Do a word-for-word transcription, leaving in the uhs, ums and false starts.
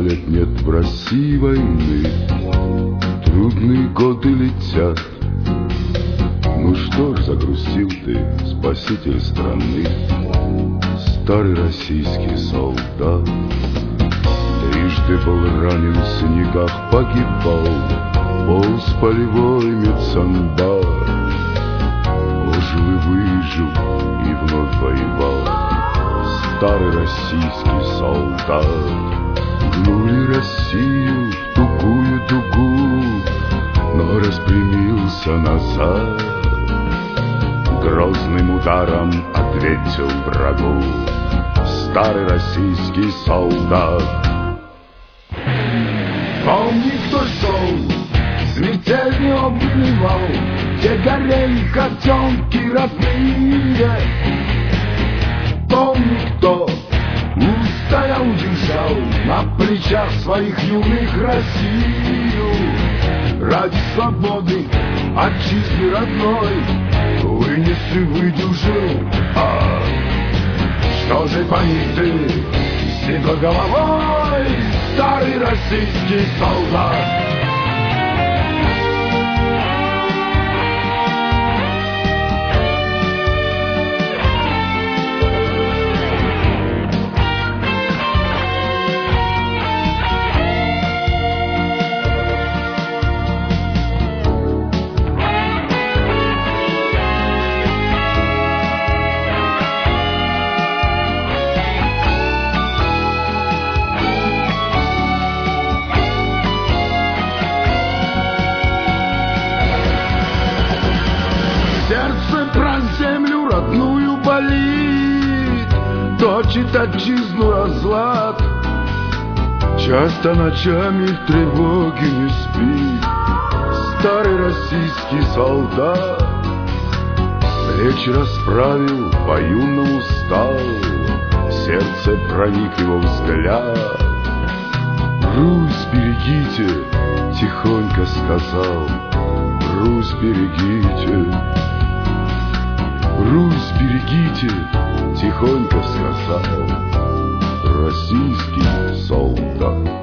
лет нет в России войны, трудные годы летят. Ну что ж, загрустил ты, спаситель страны, старый российский солдат. Трижды был ранен, в снегах погибал, полз полевой медсанбат. Ожил и выжил, и вновь воевал старый российский солдат. Гнули Россию в тугую дугу, но распрямился назад. Грозным ударом ответил врагу старый российский солдат. Помни, кто шел, смертельный обнимал, где горели котенки родные. Помни, кто устоял, держал на плечах своих юных Россию. Ради свободы отчизны родной вынес и выдержал. А что же поник ты с седой головой, старый российский солдат? Сердце про землю родную болит, точит отчизну разлад. Часто ночами в тревоге не спит старый российский солдат. Плечи расправил, по-юному стал, в сердце проник его взгляд. Русь берегите, тихонько сказал, Русь берегите. Русь берегите, тихонько сказал российский солдат.